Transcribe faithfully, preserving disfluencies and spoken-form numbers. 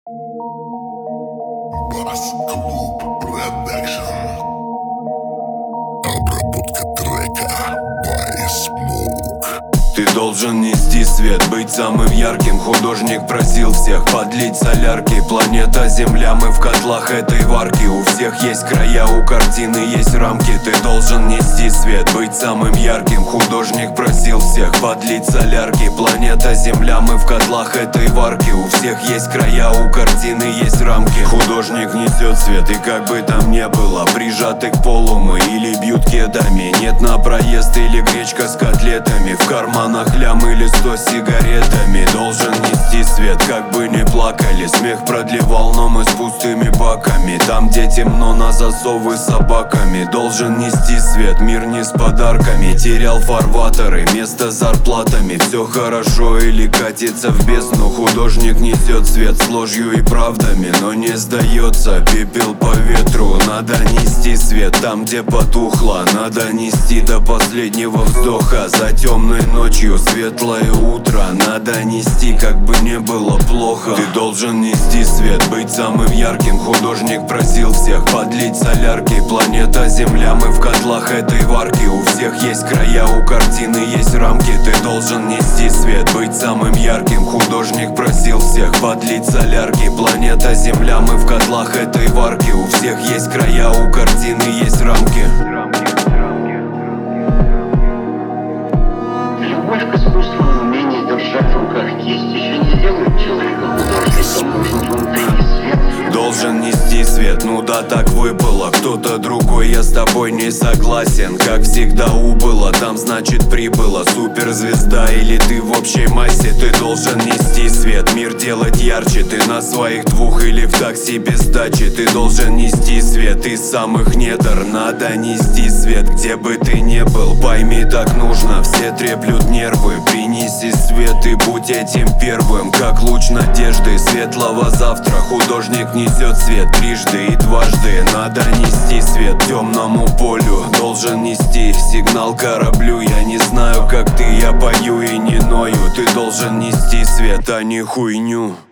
Бас-клуб Продакшн. Обработка трека by Smoke. Ты должен нести свет, быть самым ярким. Художник просил всех подлить солярки. Планета Земля, мы в котлах этой варки. У всех есть края, у картины есть рамки. Ты должен нести свет, быть самым ярким. Художник просил всех подлить солярки. Планета Земля, мы в котлах этой варки. У всех есть края, у картины есть рамки. Художник несет свет, и как бы там ни было, прижаты к полу мы или бьют кедами. Нет на проезд или гречка с котлетами. В карманах лям или сто сигаретами. Должен нести свет, как бы не плакали. Смех продлевал, но мы с пустыми баками. Там, где темно, на засовы с собаками. Должен нести свет, мир не с подарками. Терял фарватеры, место с зарплатами. Все хорошо или катится в бездну. Художник несет свет с ложью и правдами, но не сдается, пепел по ветру. Надо нести свет там, где потухло. Надо нести до последнего вздоха. За темной ночью светлое утро. Надо нести, как бы не было плохо. Ты должен нести свет, быть самым ярким. Художник просил всех подлить солярки. Планета Земля, мы в котлах этой варки. У всех есть края, у картины есть рамки. Ты должен нести свет, быть самым ярким. Художник просил всех подлить солярки. Планета Земля, мы в котлах этой варки. У всех есть края, у картины есть рамки. Любовь к искусству и умение держать в руках кисть еще не делают человека художником. Нужен внутренний свет. Должен нести свет, ну да, так выпало. Кто-то другой, я с тобой не согласен. Как всегда убыло, там значит прибыло. Суперзвезда или ты в общей массе. Ты должен нести свет, мир делать ярче. Ты на своих двух или в такси без сдачи. Ты должен нести свет из самых недр. Надо нести свет, где бы ты ни был. Пойми, так нужно, все треплют нервы. Принеси свет и будь этим первым. Как луч надежды светлого завтра. Художник несет свет трижды и дважды. Надо нести свет темному полю. Должен нести сигнал кораблю. Я не знаю, как ты, я пою и не ною. Ты должен нести свет, а не хуйню.